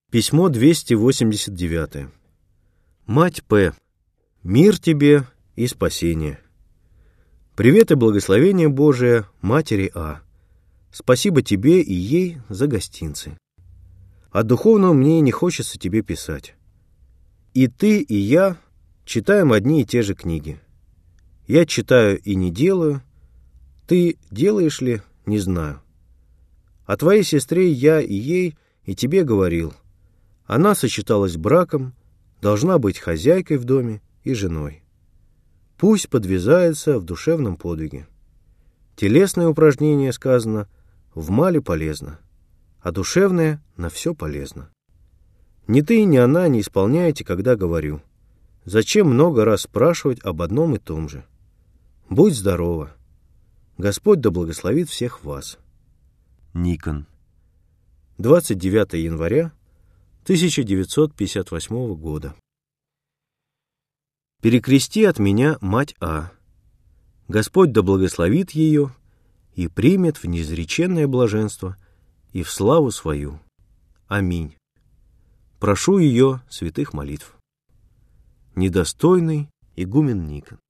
Письмо 289. Мать П. Мир тебе и спасение. Привет и благословение Божие матери А. Спасибо тебе и ей за гостинцы. От духовного мне не хочется тебе писать. И ты, и я читаем одни и те же книги. Я читаю и не делаю. Ты делаешь ли, не знаю. О твоей сестре я и ей, и тебе говорил. Она сочеталась браком, должна быть хозяйкой в доме и женой. Пусть подвязается в душевном подвиге. Телесное упражнение, сказано, в мале полезно, а душевное на все полезно. Ни ты, ни она не исполняете, когда говорю. Зачем много раз спрашивать об одном и том же? Будь здорова. Господь да благословит всех вас. Никон. 29 января 1958 года. Перекрести от меня мать А. Господь да благословит ее и примет в неизреченное блаженство и в славу свою. Аминь. Прошу ее святых молитв. Недостойный игумен Никон.